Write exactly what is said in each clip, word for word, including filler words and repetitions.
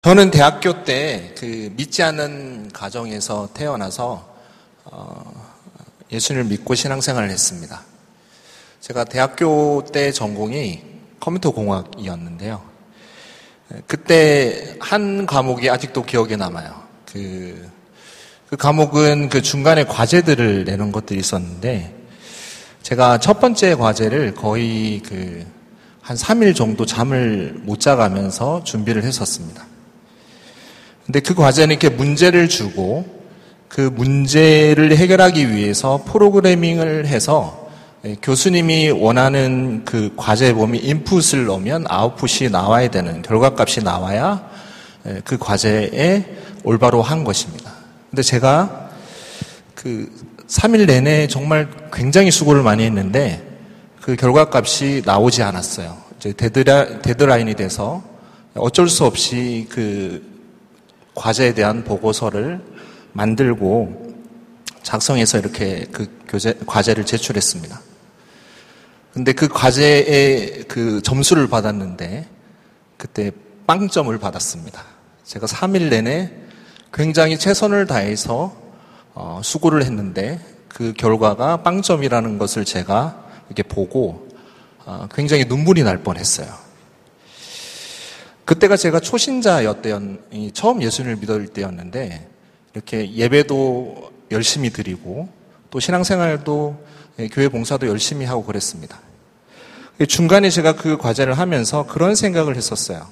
저는 대학교 때 그 믿지 않는 가정에서 태어나서 어, 예수님을 믿고 신앙생활을 했습니다. 제가 대학교 때 전공이 컴퓨터 공학이었는데요. 그때 한 과목이 아직도 기억에 남아요. 그, 그 과목은 그 중간에 과제들을 내는 것들이 있었는데, 제가 첫 번째 과제를 거의 그 한 삼 일 정도 잠을 못 자가면서 준비를 했었습니다. 근데 그 과제는 이렇게 문제를 주고 그 문제를 해결하기 위해서 프로그래밍을 해서 교수님이 원하는 그 과제에 보면 인풋을 넣으면 아웃풋이 나와야 되는 결과값이 나와야 그 과제에 올바로 한 것입니다. 근데 제가 그 삼 일 내내 정말 굉장히 수고를 많이 했는데 그 결과값이 나오지 않았어요. 이제 데드라, 데드라인이 돼서 어쩔 수 없이 그 과제에 대한 보고서를 만들고 작성해서 이렇게 그 교재, 과제를 제출했습니다. 근데 그 과제에 그 점수를 받았는데 그때 빵점을 받았습니다. 제가 삼 일 내내 굉장히 최선을 다해서 어, 수고를 했는데 그 결과가 빵점이라는 것을 제가 이렇게 보고 어, 굉장히 눈물이 날 뻔했어요. 그때가 제가 초신자였대요. 처음 예수님을 믿을 때였는데 이렇게 예배도 열심히 드리고 또 신앙생활도 교회 봉사도 열심히 하고 그랬습니다. 중간에 제가 그 과제를 하면서 그런 생각을 했었어요.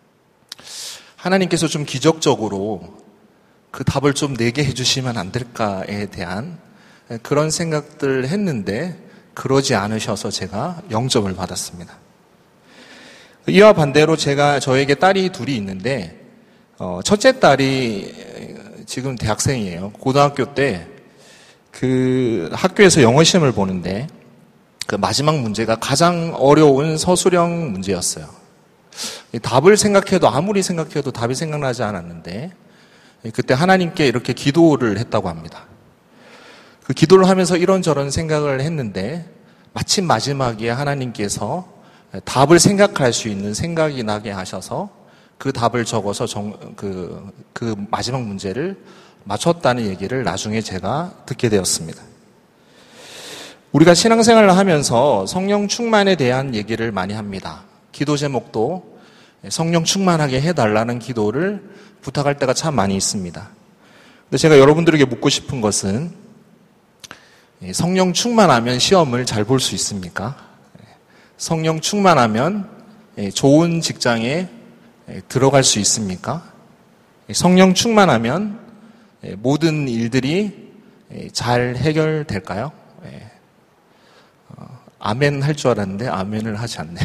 하나님께서 좀 기적적으로 그 답을 좀 내게 해주시면 안 될까에 대한 그런 생각들을 했는데 그러지 않으셔서 제가 영점을 받았습니다. 이와 반대로 제가 저에게 딸이 둘이 있는데 어, 첫째 딸이 지금 대학생이에요. 고등학교 때 그 학교에서 영어 시험을 보는데 그 마지막 문제가 가장 어려운 서술형 문제였어요. 답을 생각해도 아무리 생각해도 답이 생각나지 않았는데 그때 하나님께 이렇게 기도를 했다고 합니다. 그 기도를 하면서 이런저런 생각을 했는데 마침 마지막에 하나님께서 답을 생각할 수 있는 생각이 나게 하셔서 그 답을 적어서 정, 그, 그 마지막 문제를 맞췄다는 얘기를 나중에 제가 듣게 되었습니다. 우리가 신앙생활을 하면서 성령 충만에 대한 얘기를 많이 합니다. 기도 제목도 성령 충만하게 해달라는 기도를 부탁할 때가 참 많이 있습니다. 근데 제가 여러분들에게 묻고 싶은 것은 성령 충만하면 시험을 잘 볼 수 있습니까? 성령 충만하면 좋은 직장에 들어갈 수 있습니까? 성령 충만하면 모든 일들이 잘 해결될까요? 아멘 할 줄 알았는데 아멘을 하지 않네요.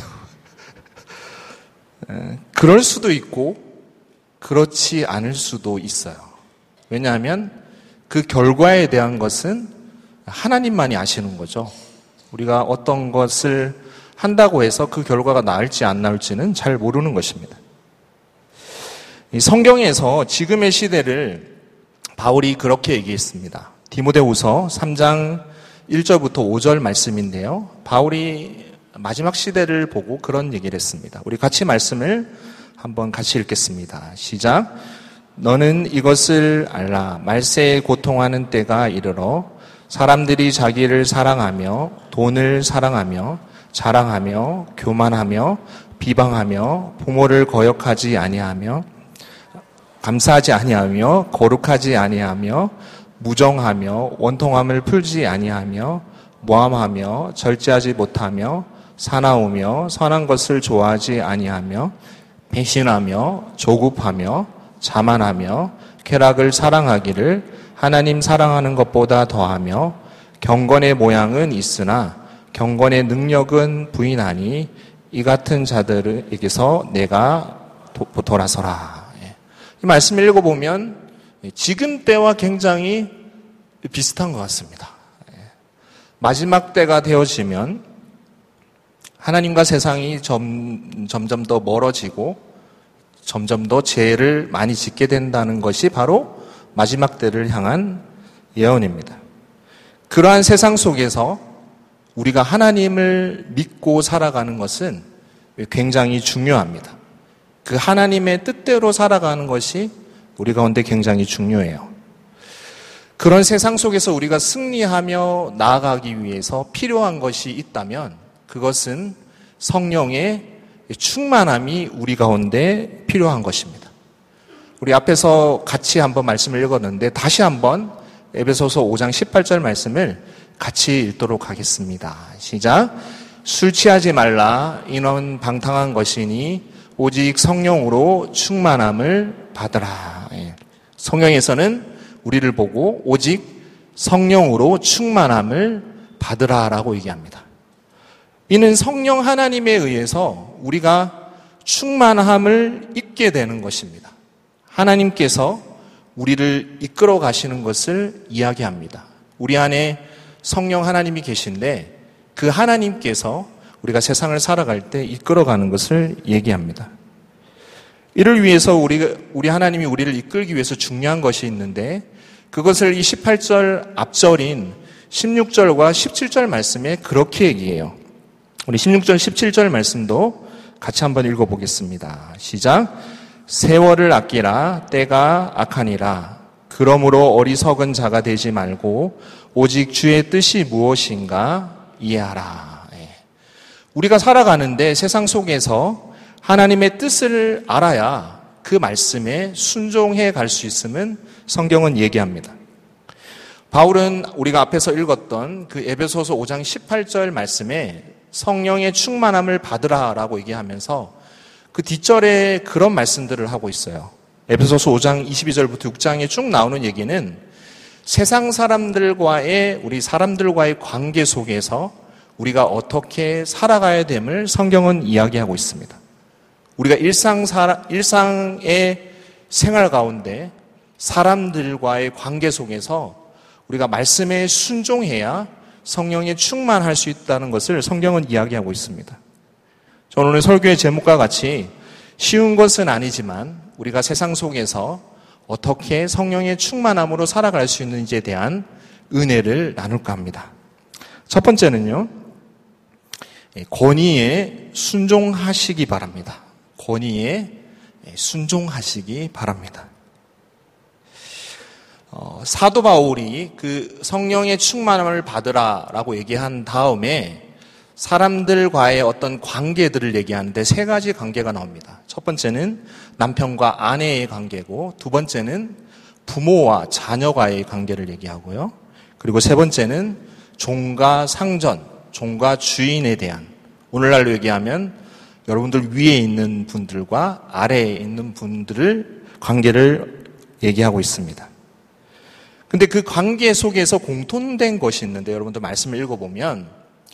그럴 수도 있고 그렇지 않을 수도 있어요. 왜냐하면 그 결과에 대한 것은 하나님만이 아시는 거죠. 우리가 어떤 것을 한다고 해서 그 결과가 나을지 안 나을지는 잘 모르는 것입니다. 이 성경에서 지금의 시대를 바울이 그렇게 얘기했습니다. 디모데후서 삼 장 일 절부터 오 절 말씀인데요. 바울이 마지막 시대를 보고 그런 얘기를 했습니다. 우리 같이 말씀을 한번 같이 읽겠습니다. 시작. 너는 이것을 알라. 말세에 고통하는 때가 이르러 사람들이 자기를 사랑하며 돈을 사랑하며 자랑하며 교만하며 비방하며 부모를 거역하지 아니하며 감사하지 아니하며 거룩하지 아니하며 무정하며 원통함을 풀지 아니하며 모함하며 절제하지 못하며 사나우며 선한 것을 좋아하지 아니하며 배신하며 조급하며 자만하며 쾌락을 사랑하기를 하나님 사랑하는 것보다 더하며 경건의 모양은 있으나 경건의 능력은 부인하니 이 같은 자들에게서 내가 도, 돌아서라. 이 말씀을 읽어보면 지금 때와 굉장히 비슷한 것 같습니다. 마지막 때가 되어지면 하나님과 세상이 점, 점점 더 멀어지고 점점 더 죄를 많이 짓게 된다는 것이 바로 마지막 때를 향한 예언입니다. 그러한 세상 속에서 우리가 하나님을 믿고 살아가는 것은 굉장히 중요합니다. 그 하나님의 뜻대로 살아가는 것이 우리 가운데 굉장히 중요해요. 그런 세상 속에서 우리가 승리하며 나아가기 위해서 필요한 것이 있다면 그것은 성령의 충만함이 우리 가운데 필요한 것입니다. 우리 앞에서 같이 한번 말씀을 읽었는데 다시 한번 에베소서 오 장 십팔 절 말씀을 같이 읽도록 하겠습니다. 시작. 술 취하지 말라. 이는 방탕한 것이니 오직 성령으로 충만함을 받으라. 성경에서는 우리를 보고 오직 성령으로 충만함을 받으라라고 얘기합니다. 이는 성령 하나님에 의해서 우리가 충만함을 입게 되는 것입니다. 하나님께서 우리를 이끌어 가시는 것을 이야기합니다. 우리 안에 성령 하나님이 계신데 그 하나님께서 우리가 세상을 살아갈 때 이끌어가는 것을 얘기합니다. 이를 위해서 우리, 우리 하나님이 우리를 이끌기 위해서 중요한 것이 있는데 그것을 이 십팔 절 앞절인 십육 절과 십칠 절 말씀에 그렇게 얘기해요. 우리 십육 절, 십칠 절 말씀도 같이 한번 읽어보겠습니다. 시작. 세월을 아끼라. 때가 악하니라. 그러므로 어리석은 자가 되지 말고 오직 주의 뜻이 무엇인가 이해하라. 우리가 살아가는데 세상 속에서 하나님의 뜻을 알아야 그 말씀에 순종해 갈 수 있음은 성경은 얘기합니다. 바울은 우리가 앞에서 읽었던 그 에베소서 오 장 십팔 절 말씀에 성령의 충만함을 받으라라고 얘기하면서 그 뒷절에 그런 말씀들을 하고 있어요. 에베소서 오 장 이십이 절부터 육 장에 쭉 나오는 얘기는 세상 사람들과의 우리 사람들과의 관계 속에서 우리가 어떻게 살아가야 됨을 성경은 이야기하고 있습니다. 우리가 일상 사, 일상의 생활 가운데 사람들과의 관계 속에서 우리가 말씀에 순종해야 성령에 충만할 수 있다는 것을 성경은 이야기하고 있습니다. 저는 오늘 설교의 제목과 같이 쉬운 것은 아니지만 우리가 세상 속에서 어떻게 성령의 충만함으로 살아갈 수 있는지에 대한 은혜를 나눌까 합니다. 첫 번째는요, 권위에 순종하시기 바랍니다. 권위에 순종하시기 바랍니다. 어, 사도 바울이 그 성령의 충만함을 받으라라고 얘기한 다음에 사람들과의 어떤 관계들을 얘기하는데 세 가지 관계가 나옵니다. 첫 번째는 남편과 아내의 관계고, 두 번째는 부모와 자녀과의 관계를 얘기하고요. 그리고 세 번째는 종과 상전, 종과 주인에 대한, 오늘날로 얘기하면 여러분들 위에 있는 분들과 아래에 있는 분들을 관계를 얘기하고 있습니다. 근데 그 관계 속에서 공통된 것이 있는데 여러분들 말씀을 읽어보면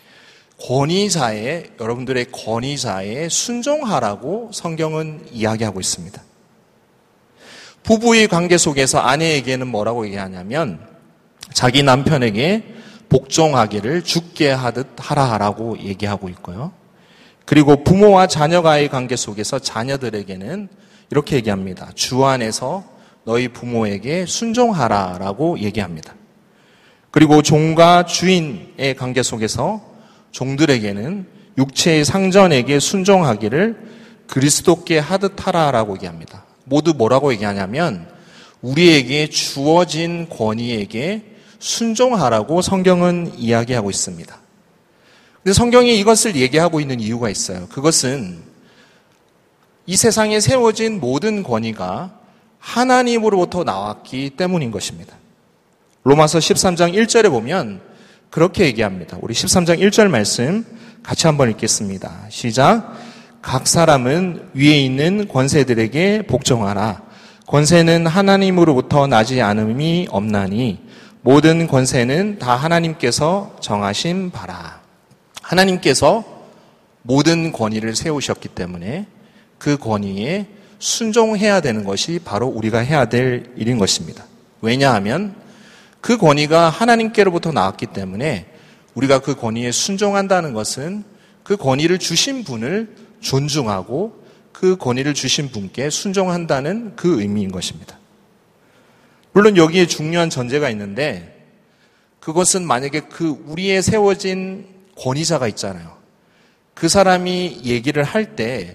권위자의, 여러분들의 권위자에 순종하라고 성경은 이야기하고 있습니다. 부부의 관계 속에서 아내에게는 뭐라고 얘기하냐면 자기 남편에게 복종하기를 주께 하듯 하라라고 얘기하고 있고요. 그리고 부모와 자녀가의 관계 속에서 자녀들에게는 이렇게 얘기합니다. 주 안에서 너희 부모에게 순종하라라고 얘기합니다. 그리고 종과 주인의 관계 속에서 종들에게는 육체의 상전에게 순종하기를 그리스도께 하듯 하라라고 얘기합니다. 모두 뭐라고 얘기하냐면 우리에게 주어진 권위에게 순종하라고 성경은 이야기하고 있습니다. 근데 성경이 이것을 얘기하고 있는 이유가 있어요. 그것은 이 세상에 세워진 모든 권위가 하나님으로부터 나왔기 때문인 것입니다. 로마서 십삼 장 일 절에 보면 그렇게 얘기합니다. 우리 십삼 장 일 절 말씀 같이 한번 읽겠습니다. 시작. 각 사람은 위에 있는 권세들에게 복종하라. 권세는 하나님으로부터 나지 않음이 없나니 모든 권세는 다 하나님께서 정하신 바라. 하나님께서 모든 권위를 세우셨기 때문에 그 권위에 순종해야 되는 것이 바로 우리가 해야 될 일인 것입니다. 왜냐하면 그 권위가 하나님께로부터 나왔기 때문에 우리가 그 권위에 순종한다는 것은 그 권위를 주신 분을 존중하고 그 권위를 주신 분께 순종한다는 그 의미인 것입니다. 물론 여기에 중요한 전제가 있는데 그것은 만약에 그 우리에 세워진 권위자가 있잖아요. 그 사람이 얘기를 할 때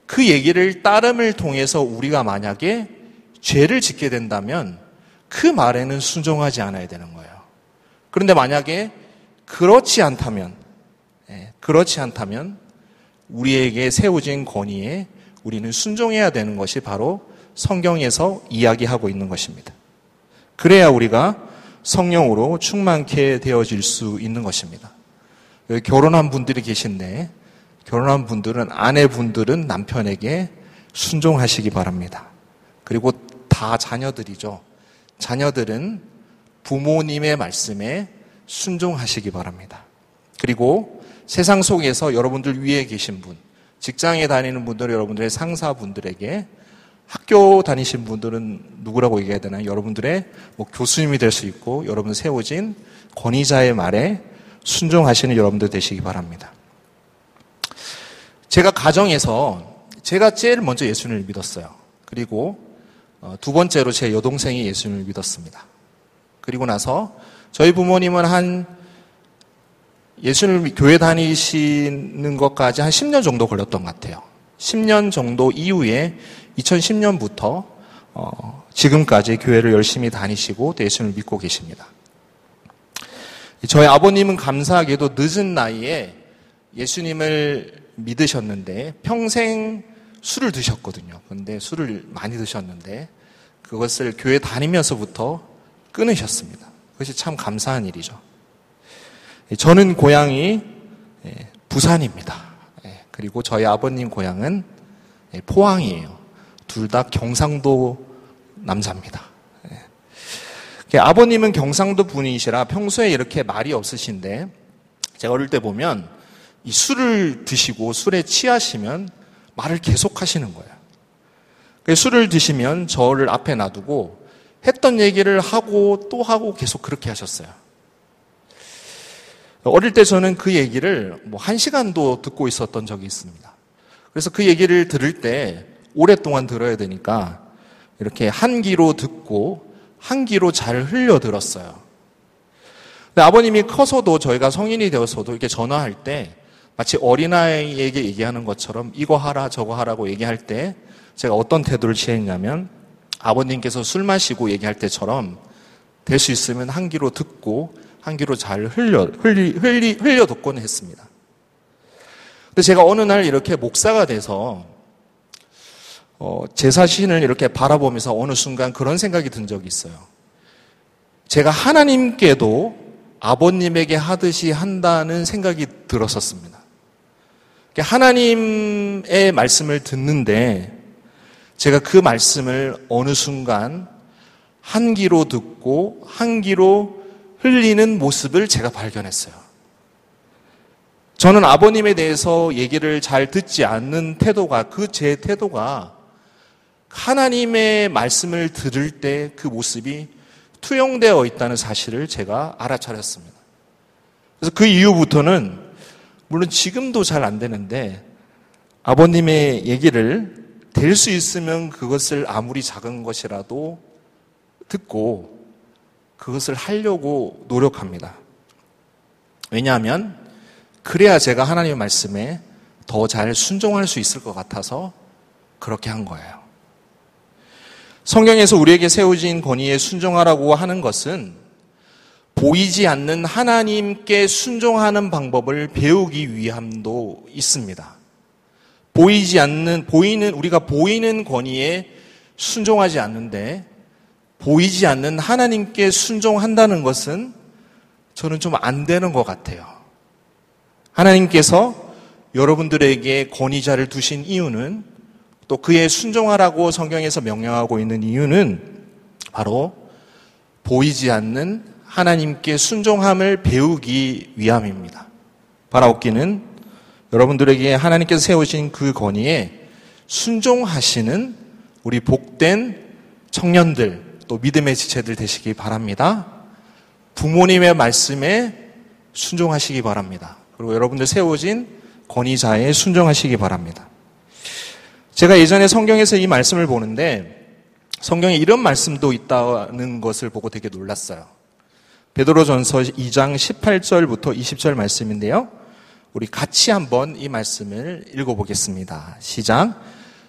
그 얘기를 따름을 통해서 우리가 만약에 죄를 짓게 된다면 그 말에는 순종하지 않아야 되는 거예요. 그런데 만약에 그렇지 않다면, 그렇지 않다면 우리에게 세워진 권위에 우리는 순종해야 되는 것이 바로 성경에서 이야기하고 있는 것입니다. 그래야 우리가 성령으로 충만케 되어질 수 있는 것입니다. 여기 결혼한 분들이 계신데 결혼한 분들은 아내분들은 남편에게 순종하시기 바랍니다. 그리고 다 자녀들이죠. 자녀들은 부모님의 말씀에 순종하시기 바랍니다. 그리고 세상 속에서 여러분들 위에 계신 분, 직장에 다니는 분들, 여러분들의 상사분들에게 학교 다니신 분들은 누구라고 얘기해야 되나요? 여러분들의 뭐 교수님이 될 수 있고 여러분 세워진 권위자의 말에 순종하시는 여러분들 되시기 바랍니다. 제가 가정에서 제가 제일 먼저 예수님을 믿었어요. 그리고 두 번째로 제 여동생이 예수님을 믿었습니다. 그리고 나서 저희 부모님은 한 예수님을 교회 다니시는 것까지 한 십 년 정도 걸렸던 것 같아요. 십 년 정도 이후에 이천십 년부터 어, 지금까지 교회를 열심히 다니시고 예수님을 믿고 계십니다. 저희 아버님은 감사하게도 늦은 나이에 예수님을 믿으셨는데 평생 술을 드셨거든요. 그런데 술을 많이 드셨는데 그것을 교회 다니면서부터 끊으셨습니다. 그것이 참 감사한 일이죠. 저는 고향이 부산입니다. 그리고 저희 아버님 고향은 포항이에요. 둘 다 경상도 남자입니다. 아버님은 경상도 분이시라 평소에 이렇게 말이 없으신데 제가 어릴 때 보면 이 술을 드시고 술에 취하시면 말을 계속 하시는 거예요. 술을 드시면 저를 앞에 놔두고 했던 얘기를 하고 또 하고 계속 그렇게 하셨어요. 어릴 때 저는 그 얘기를 뭐 한 시간도 듣고 있었던 적이 있습니다. 그래서 그 얘기를 들을 때 오랫동안 들어야 되니까 이렇게 한 귀로 듣고 한 귀로 잘 흘려 들었어요. 근데 아버님이 커서도 저희가 성인이 되어서도 이렇게 전화할 때 마치 어린아이에게 얘기하는 것처럼 이거 하라 저거 하라고 얘기할 때 제가 어떤 태도를 취했냐면 아버님께서 술 마시고 얘기할 때처럼 될 수 있으면 한 귀로 듣고 한 귀로 잘 흘려, 흘리, 흘리, 흘려 듣곤 했습니다. 근데 제가 어느 날 이렇게 목사가 돼서, 어, 제 자신을 이렇게 바라보면서 어느 순간 그런 생각이 든 적이 있어요. 제가 하나님께도 아버님에게 하듯이 한다는 생각이 들었었습니다. 하나님의 말씀을 듣는데 제가 그 말씀을 어느 순간 한 귀로 듣고 한 귀로 흘리는 모습을 제가 발견했어요. 저는 아버님에 대해서 얘기를 잘 듣지 않는 태도가, 그 제 태도가 하나님의 말씀을 들을 때 그 모습이 투영되어 있다는 사실을 제가 알아차렸습니다. 그래서 그 이후부터는 물론 지금도 잘 안 되는데 아버님의 얘기를 될 수 있으면 그것을 아무리 작은 것이라도 듣고 그것을 하려고 노력합니다. 왜냐하면 그래야 제가 하나님의 말씀에 더 잘 순종할 수 있을 것 같아서 그렇게 한 거예요. 성경에서 우리에게 세워진 권위에 순종하라고 하는 것은 보이지 않는 하나님께 순종하는 방법을 배우기 위함도 있습니다. 보이지 않는, 보이는, 우리가 보이는 권위에 순종하지 않는데 보이지 않는 하나님께 순종한다는 것은 저는 좀 안 되는 것 같아요. 하나님께서 여러분들에게 권위자를 두신 이유는 또 그에 순종하라고 성경에서 명령하고 있는 이유는 바로 보이지 않는 하나님께 순종함을 배우기 위함입니다. 바라옵기는 여러분들에게 하나님께서 세우신 그 권위에 순종하시는 우리 복된 청년들 또 믿음의 지체들 되시기 바랍니다. 부모님의 말씀에 순종하시기 바랍니다. 그리고 여러분들 세워진 권위자에 순종하시기 바랍니다. 제가 예전에 성경에서 이 말씀을 보는데 성경에 이런 말씀도 있다는 것을 보고 되게 놀랐어요. 베드로전서 이 장 십팔 절부터 이십 절 말씀인데요. 우리 같이 한번 이 말씀을 읽어보겠습니다. 시작.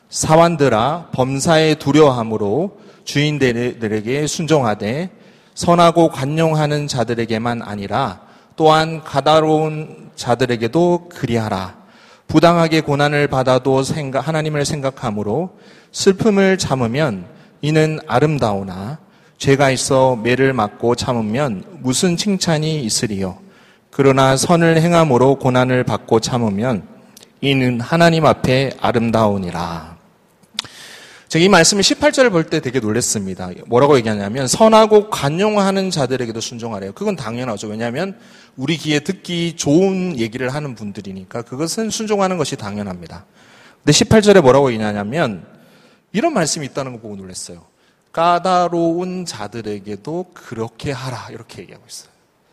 사환들아 범사에 두려워함으로 주인들에게 순종하되 선하고 관용하는 자들에게만 아니라 또한 가다로운 자들에게도 그리하라. 부당하게 고난을 받아도 생각, 하나님을 생각함으로 슬픔을 참으면 이는 아름다우나 죄가 있어 매를 맞고 참으면 무슨 칭찬이 있으리요. 그러나 선을 행함으로 고난을 받고 참으면 이는 하나님 앞에 아름다우니라. 제가 이 말씀을 십팔 절을 볼 때 되게 놀랐습니다. 뭐라고 얘기하냐면 선하고 관용하는 자들에게도 순종하래요. 그건 당연하죠. 왜냐하면 우리 귀에 듣기 좋은 얘기를 하는 분들이니까 그것은 순종하는 것이 당연합니다. 근데 십팔 절에 뭐라고 얘기하냐면 이런 말씀이 있다는 거 보고 놀랐어요. 까다로운 자들에게도 그렇게 하라 이렇게 얘기하고 있어요.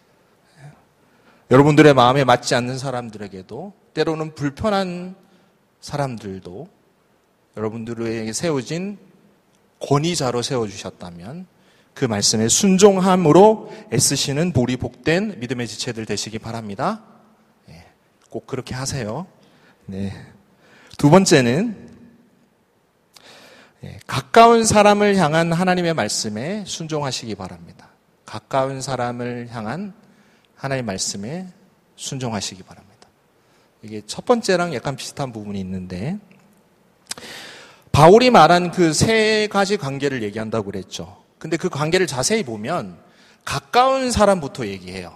여러분들의 마음에 맞지 않는 사람들에게도 때로는 불편한 사람들도 여러분들에게 세워진 권위자로 세워주셨다면 그 말씀에 순종함으로 애쓰시는 보리 복된 믿음의 지체들 되시기 바랍니다. 네, 꼭 그렇게 하세요. 네. 두 번째는 네, 가까운 사람을 향한 하나님의 말씀에 순종하시기 바랍니다. 가까운 사람을 향한 하나님의 말씀에 순종하시기 바랍니다. 이게 첫 번째랑 약간 비슷한 부분이 있는데 바울이 말한 그 세 가지 관계를 얘기한다고 그랬죠. 근데 그 관계를 자세히 보면 가까운 사람부터 얘기해요.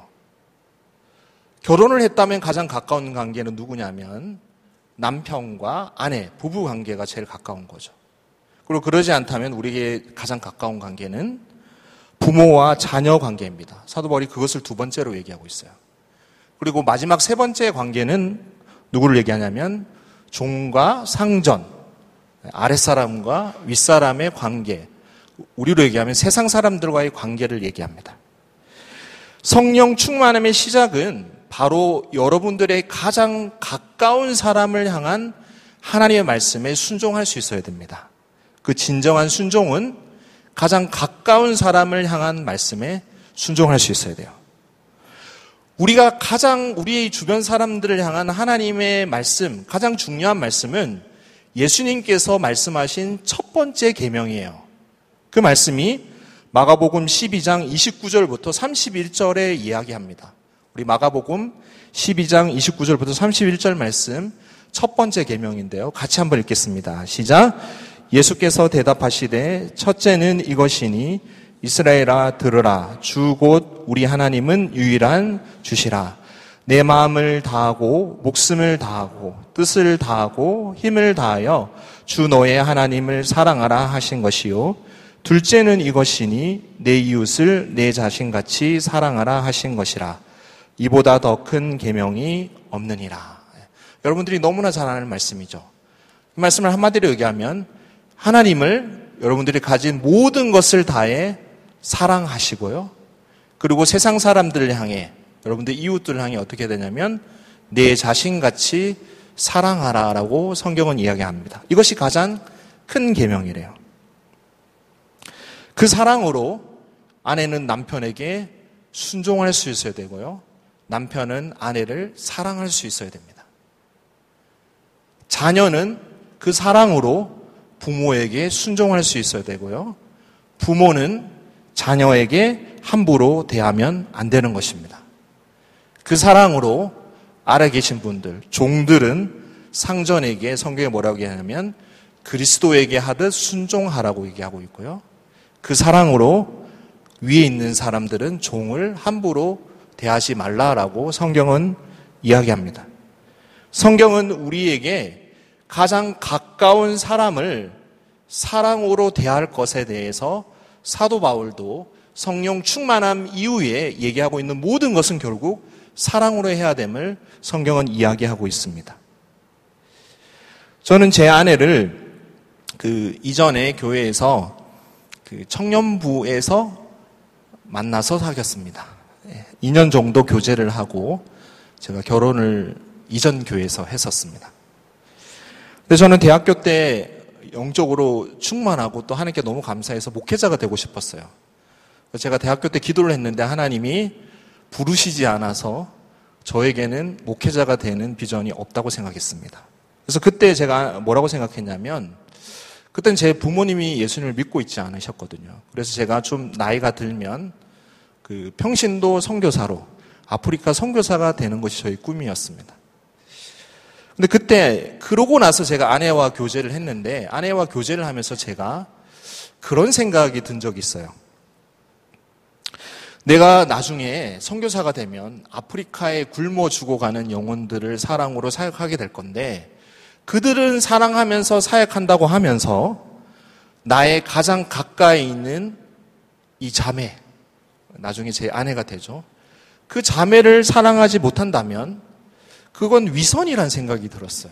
결혼을 했다면 가장 가까운 관계는 누구냐면 남편과 아내, 부부 관계가 제일 가까운 거죠. 그리고 그러지 않다면 우리에게 가장 가까운 관계는 부모와 자녀 관계입니다. 사도 바울이 그것을 두 번째로 얘기하고 있어요. 그리고 마지막 세 번째 관계는 누구를 얘기하냐면 종과 상전, 아랫사람과 윗사람의 관계, 우리로 얘기하면 세상 사람들과의 관계를 얘기합니다. 성령 충만함의 시작은 바로 여러분들의 가장 가까운 사람을 향한 하나님의 말씀에 순종할 수 있어야 됩니다. 그 진정한 순종은 가장 가까운 사람을 향한 말씀에 순종할 수 있어야 돼요. 우리가 가장 우리의 주변 사람들을 향한 하나님의 말씀, 가장 중요한 말씀은 예수님께서 말씀하신 첫 번째 계명이에요. 그 말씀이 마가복음 십이 장 이십구 절부터 삼십일 절에 이야기합니다. 우리 마가복음 십이 장 이십구 절부터 삼십일 절 말씀 첫 번째 계명인데요. 같이 한번 읽겠습니다. 시작. 예수께서 대답하시되 첫째는 이것이니 이스라엘아 들으라. 주 곧 우리 하나님은 유일한 주시라. 내 마음을 다하고 목숨을 다하고 뜻을 다하고 힘을 다하여 주 너의 하나님을 사랑하라 하신 것이요. 둘째는 이것이니 내 이웃을 내 자신같이 사랑하라 하신 것이라. 이보다 더 큰 계명이 없느니라. 여러분들이 너무나 잘 아는 말씀이죠. 이 말씀을 한마디로 얘기하면 하나님을 여러분들이 가진 모든 것을 다해 사랑하시고요. 그리고 세상 사람들을 향해 여러분들 이웃들을 향해 어떻게 되냐면 내 자신같이 사랑하라라고 성경은 이야기합니다. 이것이 가장 큰 계명이래요. 그 사랑으로 아내는 남편에게 순종할 수 있어야 되고요. 남편은 아내를 사랑할 수 있어야 됩니다. 자녀는 그 사랑으로 부모에게 순종할 수 있어야 되고요. 부모는 자녀에게 함부로 대하면 안 되는 것입니다. 그 사랑으로 아래 계신 분들, 종들은 상전에게 성경에 뭐라고 얘기하냐면 그리스도에게 하듯 순종하라고 얘기하고 있고요. 그 사랑으로 위에 있는 사람들은 종을 함부로 대하지 말라라고 성경은 이야기합니다. 성경은 우리에게 가장 가까운 사람을 사랑으로 대할 것에 대해서 사도 바울도 성령 충만함 이후에 얘기하고 있는 모든 것은 결국 사랑으로 해야 됨을 성경은 이야기하고 있습니다. 저는 제 아내를 그 이전에 교회에서 그 청년부에서 만나서 사귀었습니다. 이 년 정도 교제를 하고 제가 결혼을 이전 교회에서 했었습니다. 근데 저는 대학교 때 영적으로 충만하고 또 하나님께 너무 감사해서 목회자가 되고 싶었어요. 제가 대학교 때 기도를 했는데 하나님이 부르시지 않아서 저에게는 목회자가 되는 비전이 없다고 생각했습니다. 그래서 그때 제가 뭐라고 생각했냐면 그땐 제 부모님이 예수님을 믿고 있지 않으셨거든요. 그래서 제가 좀 나이가 들면 그 평신도 선교사로 아프리카 선교사가 되는 것이 저희 꿈이었습니다. 근데 그때 그러고 나서 제가 아내와 교제를 했는데 아내와 교제를 하면서 제가 그런 생각이 든 적이 있어요. 내가 나중에 선교사가 되면 아프리카에 굶어 죽어가는 영혼들을 사랑으로 사역하게 될 건데 그들은 사랑하면서 사역한다고 하면서 나의 가장 가까이 있는 이 자매, 나중에 제 아내가 되죠. 그 자매를 사랑하지 못한다면 그건 위선이란 생각이 들었어요.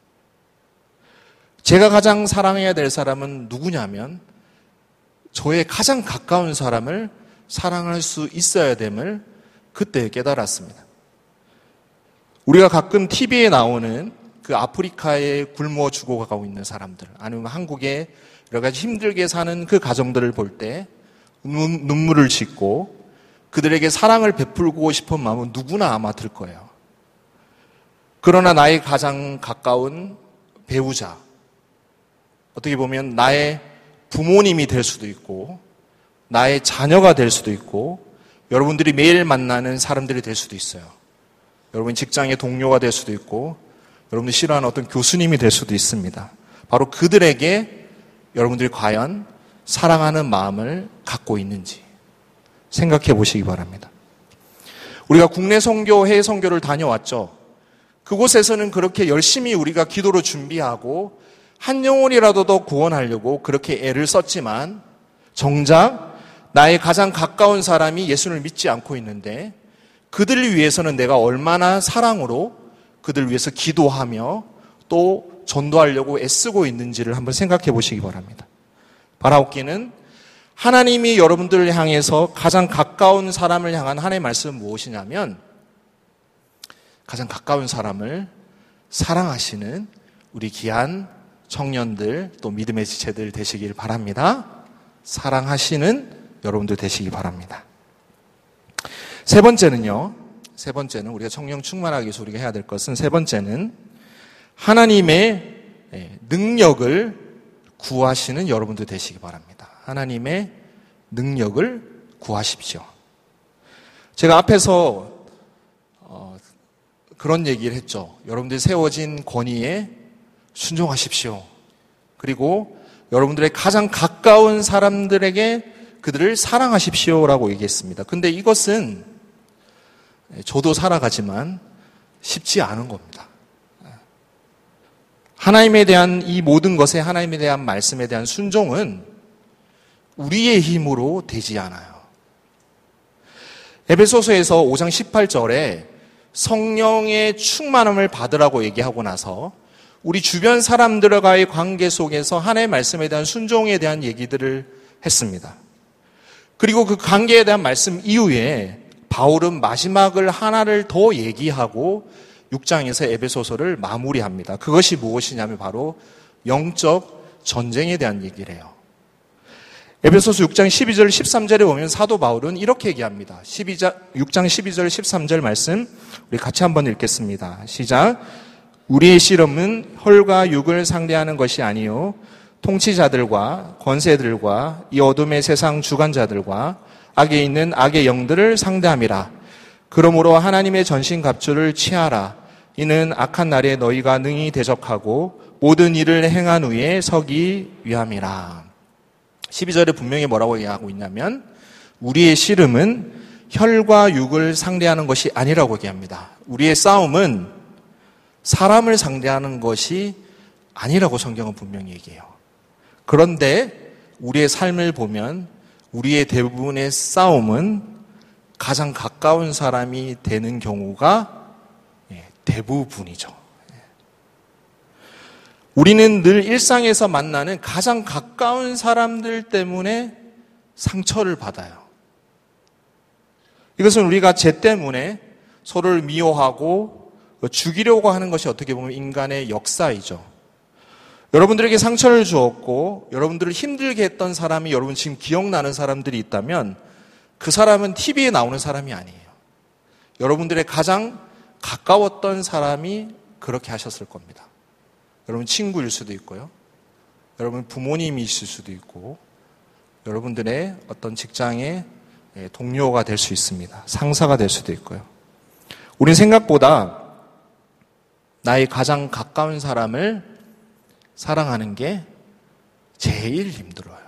제가 가장 사랑해야 될 사람은 누구냐면 저의 가장 가까운 사람을 사랑할 수 있어야 됨을 그때 깨달았습니다. 우리가 가끔 티비에 나오는 그 아프리카에 굶어 죽어가고 있는 사람들, 아니면 한국에 여러 가지 힘들게 사는 그 가정들을 볼 때 눈물을 짓고 그들에게 사랑을 베풀고 싶은 마음은 누구나 아마 들 거예요. 그러나 나의 가장 가까운 배우자, 어떻게 보면 나의 부모님이 될 수도 있고 나의 자녀가 될 수도 있고 여러분들이 매일 만나는 사람들이 될 수도 있어요. 여러분 직장의 동료가 될 수도 있고 여러분들이 싫어하는 어떤 교수님이 될 수도 있습니다. 바로 그들에게 여러분들이 과연 사랑하는 마음을 갖고 있는지 생각해 보시기 바랍니다. 우리가 국내 선교, 해외 선교를 다녀왔죠. 그곳에서는 그렇게 열심히 우리가 기도로 준비하고 한 영혼이라도 더 구원하려고 그렇게 애를 썼지만 정작 나의 가장 가까운 사람이 예수를 믿지 않고 있는데 그들을 위해서는 내가 얼마나 사랑으로 그들을 위해서 기도하며 또 전도하려고 애쓰고 있는지를 한번 생각해 보시기 바랍니다. 바라옵기는 하나님이 여러분들을 향해서 가장 가까운 사람을 향한 하나님의 말씀은 무엇이냐면 가장 가까운 사람을 사랑하시는 우리 귀한 청년들 또 믿음의 지체들 되시길 바랍니다. 사랑하시는 여러분들 되시기 바랍니다. 세 번째는요. 세 번째는 우리가 성령 충만하기 위해서 우리가 해야 될 것은 세 번째는 하나님의 능력을 구하시는 여러분들 되시기 바랍니다. 하나님의 능력을 구하십시오. 제가 앞에서 어, 그런 얘기를 했죠. 여러분들이 세워진 권위에 순종하십시오. 그리고 여러분들의 가장 가까운 사람들에게 그들을 사랑하십시오라고 얘기했습니다. 근데 이것은 저도 살아가지만 쉽지 않은 겁니다. 하나님에 대한 이 모든 것에 하나님에 대한 말씀에 대한 순종은 우리의 힘으로 되지 않아요. 에베소서에서 오 장 십팔 절에 성령의 충만함을 받으라고 얘기하고 나서 우리 주변 사람들과의 관계 속에서 하나님의 말씀에 대한 순종에 대한 얘기들을 했습니다. 그리고 그 관계에 대한 말씀 이후에 바울은 마지막을 하나를 더 얘기하고 육 장에서 에베소서를 마무리합니다. 그것이 무엇이냐면 바로 영적 전쟁에 대한 얘기를 해요. 에베소서 육 장 십이 절 십삼 절에 보면 사도 바울은 이렇게 얘기합니다. 육 장 십이 절 십삼 절 말씀 우리 같이 한번 읽겠습니다. 시작. 우리의 씨름은 혈과 육을 상대하는 것이 아니요 통치자들과 권세들과 이 어둠의 세상 주관자들과 악에 있는 악의 영들을 상대함이라. 그러므로 하나님의 전신갑주를 취하라. 이는 악한 날에 너희가 능히 대적하고 모든 일을 행한 후에 서기 위함이라. 십이 절에 분명히 뭐라고 얘기하고 있냐면 우리의 씨름은 혈과 육을 상대하는 것이 아니라고 얘기합니다. 우리의 싸움은 사람을 상대하는 것이 아니라고 성경은 분명히 얘기해요. 그런데 우리의 삶을 보면 우리의 대부분의 싸움은 가장 가까운 사람이 되는 경우가 대부분이죠. 우리는 늘 일상에서 만나는 가장 가까운 사람들 때문에 상처를 받아요. 이것은 우리가 죄 때문에 서로를 미워하고 죽이려고 하는 것이 어떻게 보면 인간의 역사이죠. 여러분들에게 상처를 주었고 여러분들을 힘들게 했던 사람이 여러분 지금 기억나는 사람들이 있다면 그 사람은 티비에 나오는 사람이 아니에요. 여러분들의 가장 가까웠던 사람이 그렇게 하셨을 겁니다. 여러분 친구일 수도 있고요. 여러분 부모님이실 수도 있고 여러분들의 어떤 직장의 동료가 될 수 있습니다. 상사가 될 수도 있고요. 우린 생각보다 나의 가장 가까운 사람을 사랑하는 게 제일 힘들어요.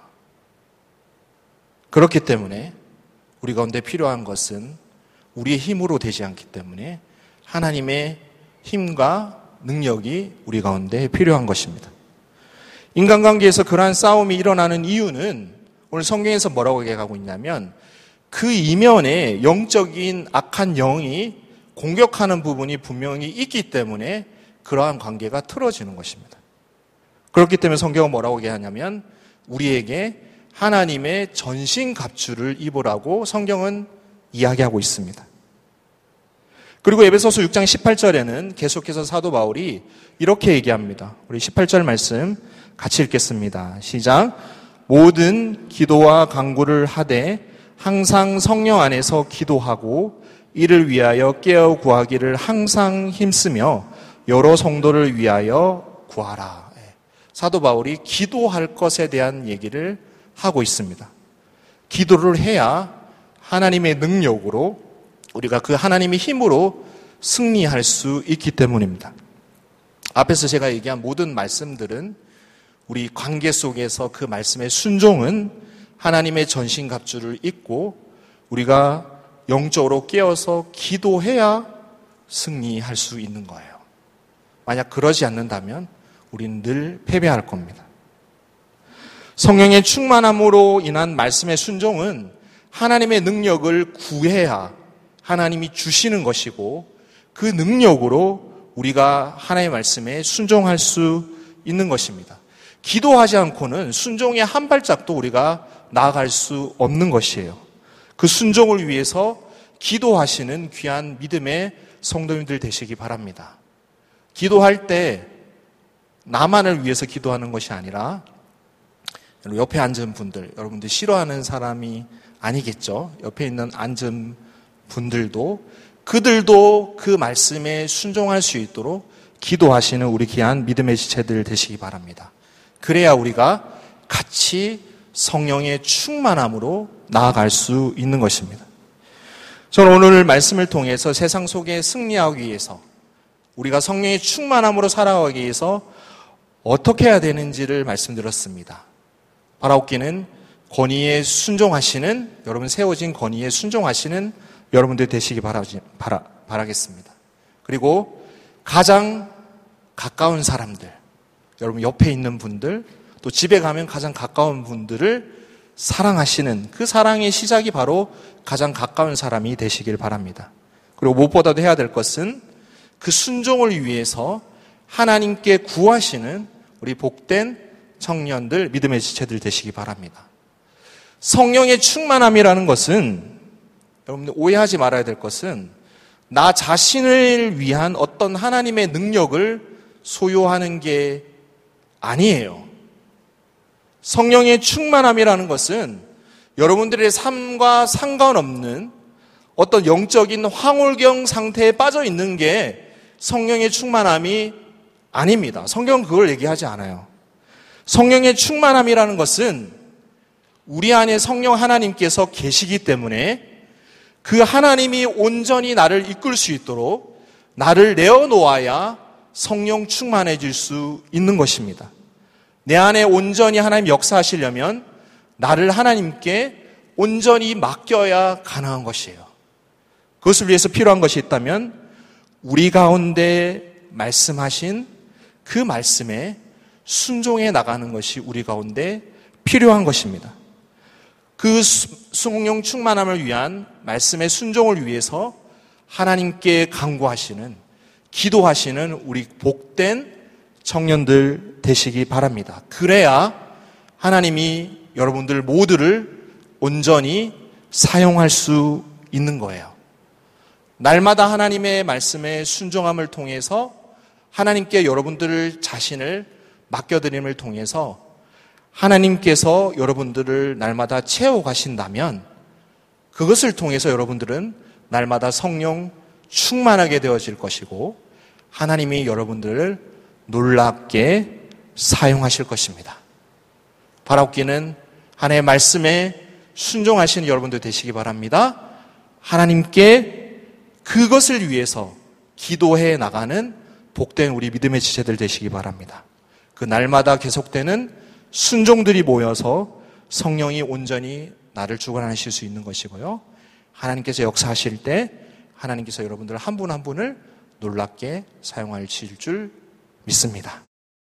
그렇기 때문에 우리 가운데 필요한 것은 우리의 힘으로 되지 않기 때문에 하나님의 힘과 능력이 우리 가운데 필요한 것입니다. 인간관계에서 그러한 싸움이 일어나는 이유는 오늘 성경에서 뭐라고 얘기하고 있냐면 그 이면에 영적인 악한 영이 공격하는 부분이 분명히 있기 때문에 그러한 관계가 틀어지는 것입니다. 그렇기 때문에 성경은 뭐라고 얘기하냐면 우리에게 하나님의 전신갑주를 입으라고 성경은 이야기하고 있습니다. 그리고 에베소서 육 장 십팔 절에는 계속해서 사도 바울이 이렇게 얘기합니다. 우리 십팔 절 말씀 같이 읽겠습니다. 시작. 모든 기도와 간구를 하되 항상 성령 안에서 기도하고 이를 위하여 깨어 구하기를 항상 힘쓰며 여러 성도를 위하여 구하라. 사도 바울이 기도할 것에 대한 얘기를 하고 있습니다. 기도를 해야 하나님의 능력으로 우리가 그 하나님의 힘으로 승리할 수 있기 때문입니다. 앞에서 제가 얘기한 모든 말씀들은 우리 관계 속에서 그 말씀의 순종은 하나님의 전신갑주를 입고 우리가 영적으로 깨어서 기도해야 승리할 수 있는 거예요. 만약 그러지 않는다면 우리는 늘 패배할 겁니다. 성령의 충만함으로 인한 말씀의 순종은 하나님의 능력을 구해야 하나님이 주시는 것이고 그 능력으로 우리가 하나님의 말씀에 순종할 수 있는 것입니다. 기도하지 않고는 순종의 한 발짝도 우리가 나아갈 수 없는 것이에요. 그 순종을 위해서 기도하시는 귀한 믿음의 성도님들 되시기 바랍니다. 기도할 때 나만을 위해서 기도하는 것이 아니라 옆에 앉은 분들, 여러분들 싫어하는 사람이 아니겠죠. 옆에 있는 앉은 분들도 그들도 그 말씀에 순종할 수 있도록 기도하시는 우리 귀한 믿음의 지체들 되시기 바랍니다. 그래야 우리가 같이 성령의 충만함으로 나아갈 수 있는 것입니다. 저는 오늘 말씀을 통해서 세상 속에 승리하기 위해서 우리가 성령의 충만함으로 살아가기 위해서 어떻게 해야 되는지를 말씀드렸습니다. 바라옵기는 권위에 순종하시는, 여러분 세워진 권위에 순종하시는 여러분들 되시기 바라지, 바라, 바라겠습니다. 그리고 가장 가까운 사람들, 여러분 옆에 있는 분들, 또 집에 가면 가장 가까운 분들을 사랑하시는 그 사랑의 시작이 바로 가장 가까운 사람이 되시길 바랍니다. 그리고 무엇보다도 해야 될 것은 그 순종을 위해서 하나님께 구하시는 우리 복된 청년들, 믿음의 지체들 되시기 바랍니다. 성령의 충만함이라는 것은 여러분들 오해하지 말아야 될 것은 나 자신을 위한 어떤 하나님의 능력을 소유하는 게 아니에요. 성령의 충만함이라는 것은 여러분들의 삶과 상관없는 어떤 영적인 황홀경 상태에 빠져 있는 게 성령의 충만함이 아닙니다. 성경은 그걸 얘기하지 않아요. 성령의 충만함이라는 것은 우리 안에 성령 하나님께서 계시기 때문에 그 하나님이 온전히 나를 이끌 수 있도록 나를 내어놓아야 성령 충만해질 수 있는 것입니다. 내 안에 온전히 하나님 역사하시려면 나를 하나님께 온전히 맡겨야 가능한 것이에요. 그것을 위해서 필요한 것이 있다면 우리 가운데 말씀하신 그 말씀에 순종해 나가는 것이 우리 가운데 필요한 것입니다. 그 성령 충만함을 위한 말씀의 순종을 위해서 하나님께 간구하시는, 기도하시는 우리 복된 청년들 되시기 바랍니다. 그래야 하나님이 여러분들 모두를 온전히 사용할 수 있는 거예요. 날마다 하나님의 말씀에 순종함을 통해서 하나님께 여러분들 자신을 맡겨드림을 통해서 하나님께서 여러분들을 날마다 채워가신다면 그것을 통해서 여러분들은 날마다 성령 충만하게 되어질 것이고 하나님이 여러분들을 놀랍게 사용하실 것입니다. 바라옵기는 하나님의 말씀에 순종하시는 여러분들 되시기 바랍니다. 하나님께 그것을 위해서 기도해 나가는 복된 우리 믿음의 지체들 되시기 바랍니다. 그 날마다 계속되는 순종들이 모여서 성령이 온전히 나를 주관하실 수 있는 것이고요. 하나님께서 역사하실 때 하나님께서 여러분들 한 분 한 분을 놀랍게 사용하실 줄 믿습니다.